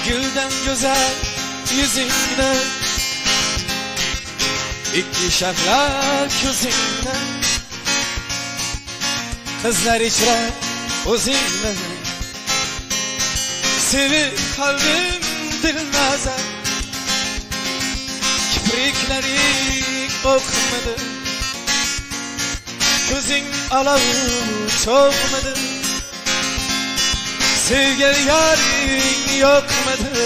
gülden güzel yüzünden, iki şaklar gözünden, kızlar içre o'zingni, sevib kalbim dilnaza, kipriklaring o'qmadi, ko'zing alovi so'g'madi, sevgan yoring yo'qmidi,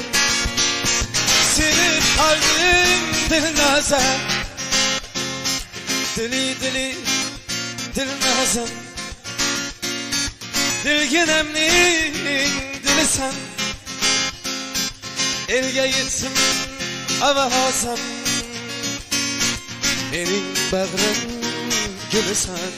sevib kalbim dilnaza, dili dilnaza, dilginamning dilisan, elga yetsin ovozim, mening bag'rim gulisan.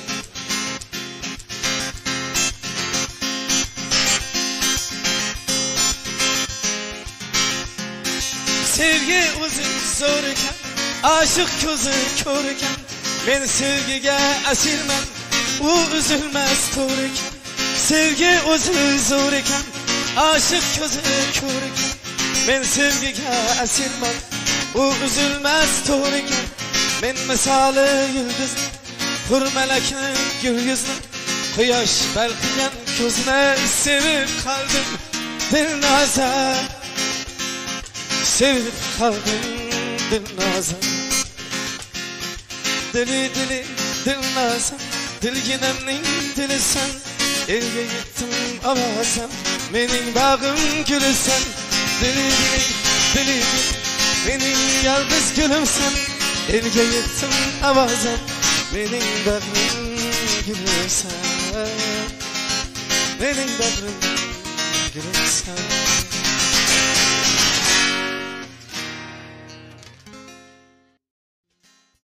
Sevgi o'zing zo'r ekan, aşık ko'zi ko'r ekan, men sevgiga asirman, u üzülmez to'r ekan. Sevgi o'zi zo'r ekan, aşık ko'zi ko'r ekan, men sevgiga asirman, u üzülmez to'r ekan. Men misoli yulduz, hurmalakan gul yuzni, quyosh balqigan ko'zni sevib qalbim dilnoza, sevib qalbim dilnoza, dili dilnoza, dilginamning dilisan, elga yetdim ovozim, mening bag'rim gulisan, dili mening yolg'iz gulimsan, elga yetdim ovozim, mening bag'rim gulisan, mening bag'rim gulisan.